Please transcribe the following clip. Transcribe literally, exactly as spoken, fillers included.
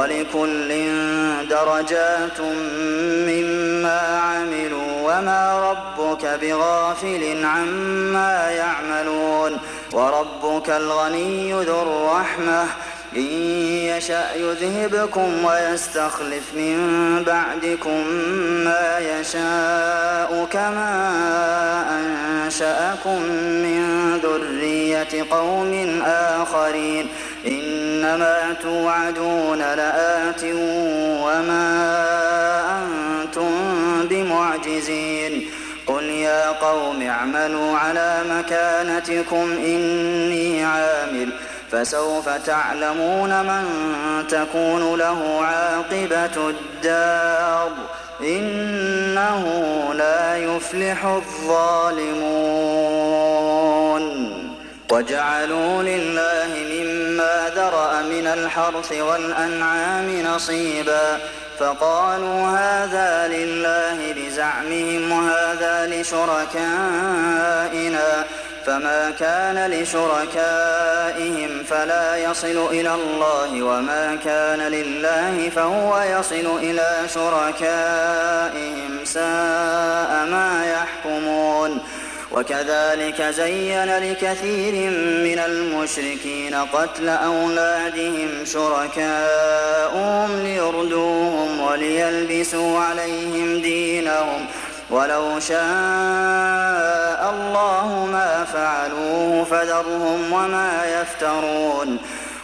وَلِكُلٍّ دَرَجَاتٌ مِّمَّا عَمِلُوا وَمَا رَبُّكَ بِغَافِلٍ عَمَّا يَعْمَلُونَ وَرَبُّكَ الْغَنِيُّ ذُو الرَّحْمَةِ إِن يَشَأْ يُذْهِبْكُمْ وَيَسْتَخْلِفْ مِن بَعْدِكُم مَّا يَشَاءُ كَمَا أَنشَأَكُم مِّن ذُرِّيَّةِ قَوْمٍ آخَرِينَ إِنَّمَا تُوعَدُونَ لَآتٍ وَمَا أَنتُم بِمُعْجِزِينَ قُلْ يَا قَوْمِ اعْمَلُوا عَلَىٰ مَكَانَتِكُمْ إِنِّي عَامِلٌ فَسَوْفَ تَعْلَمُونَ مَن تَكُونُ لَهُ عَاقِبَةُ الدَّارِ ۗ إِنَّهُ لَا يُفْلِحُ الظَّالِمُونَ وَجَعَلُوا لِلَّهِ مِمَّا ذَرَأَ مِنَ الْحَرْثِ وَالْأَنْعَامِ نَصِيبًا فَقَالُوا هَٰذَا لِلَّهِ بِزَعْمِهِمْ وَهَٰذَا لِشُرَكَائِنَا فَمَا كَانَ لِشُرَكَائِهِمْ فَلَا يَصِلُ إِلَى اللَّهِ وَمَا كَانَ لِلَّهِ فَهُوَ يَصِلُ إِلَىٰ شُرَكَائِهِمْ ۗ سَاءَ مَا يَحْكُمُونَ وَكَذَٰلِكَ زَيَّنَ لِكَثِيرٍ مِّنَ الْمُشْرِكِينَ قَتْلَ أَوْلَادِهِمْ شُرَكَاؤُهُمْ لِيُرْدُوهُمْ وَلِيَلْبِسُوا عَلَيْهِمْ دِينَهُمْ ۖ وَلَوْ شَاءَ اللَّهُ مَا فَعَلُوهُ فَذَرْهُمْ وَمَا يَفْتَرُونَ